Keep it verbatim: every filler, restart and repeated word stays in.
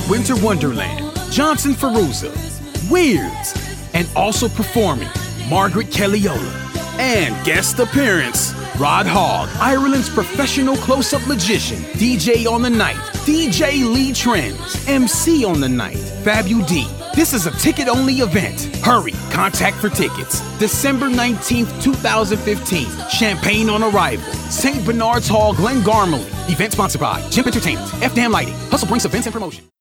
Winter Wonderland, Johnson Ferruza, Weirds, and also performing Margaret Kellyola. And guest appearance, Rod Hogg, Ireland's professional close-up magician, D J on the night, D J Lee Trends, M C on the night, Fabu D. This is a ticket-only event. Hurry, contact for tickets. December nineteenth, twenty fifteen, Champagne on arrival, Saint Bernard's Hall, Glengarmley. Event sponsored by Jimp Entertainment, F-Dam Lighting, Hustle Brinks Events and Promotion.